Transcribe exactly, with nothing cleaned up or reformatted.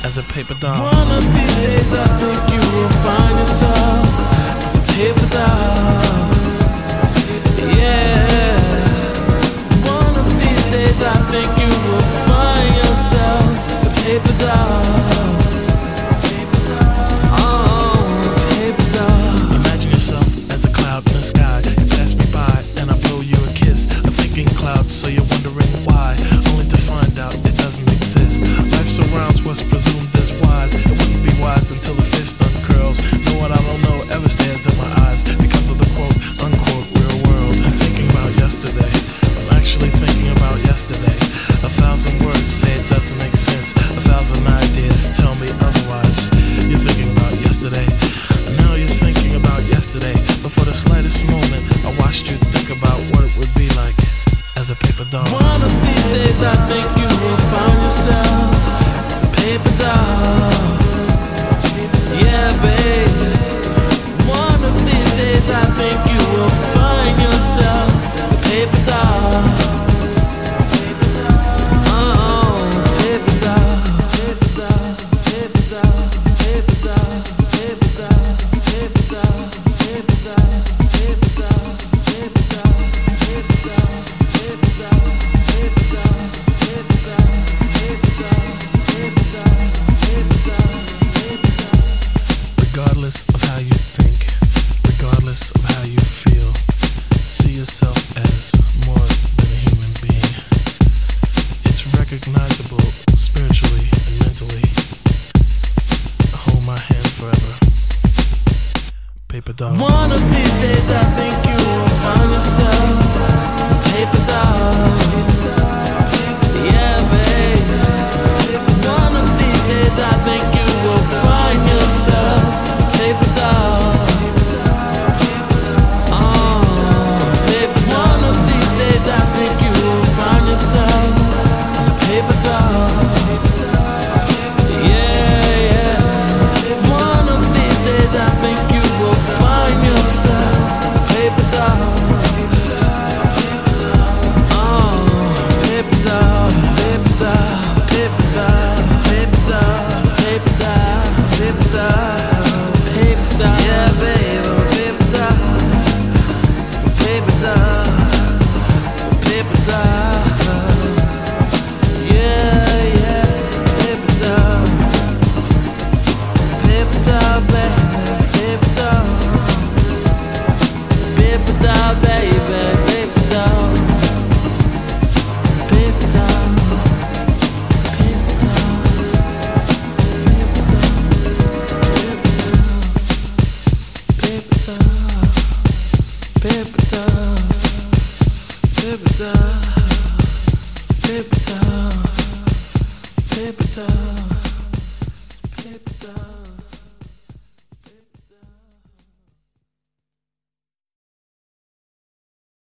as a paper doll. One of these days I think you will find yourself as a paper doll. Yeah. One of these days I think you will find yourself as a paper doll. Oh, paper doll. Imagine yourself as a cloud in the sky. You pass me by and I blow you a kiss. A thinking cloud, so you're wondering why, only to find out it doesn't exist. Life surrounds what's presumed as wise. It wouldn't be wise until the fist uncurls. Know what I don't know ever stares in my eyes because of the quote unquote real world. I'm thinking about yesterday. I'm actually thinking about yesterday. A thousand words say it doesn't make sense. A thousand ideas tell me otherwise. You're thinking about yesterday. Now you're thinking about yesterday. But for the slightest moment, I watched you think about what it would be like as a paper doll. One of these days I think you will find yourself a paper doll. Yeah, baby. One of these days I think you will find yourself a paper doll. Oh, paper doll, paper doll, paper doll, paper doll, paper doll, paper doll, paper doll, paper doll, paper doll, paper doll. Regardless of how you think, regardless of how you feel, see yourself as more than a human being. It's recognizable spiritually and mentally. Hold my hand forever. Paper doll. One of these days I think you will find yourself as a paper doll. Yeah, baby. One of these days I think you will find yourself as a paper doll. Oh, baby. One of these days I think you will find yourself as a paper doll. Yeah, yeah. One of these days I think you will find yourself a paper doll. Oh, paper doll, paper doll, paper doll, paper doll, paper doll, paper doll, paper doll. Yeah, baby, paper doll, paper doll, paper doll. Yeah, yeah, paper doll, paper doll, baby. Paper doll, paper doll, baby, paper doll, paper doll, paper doll, paper doll, paper doll, paper doll, paper doll, paper doll, paper doll.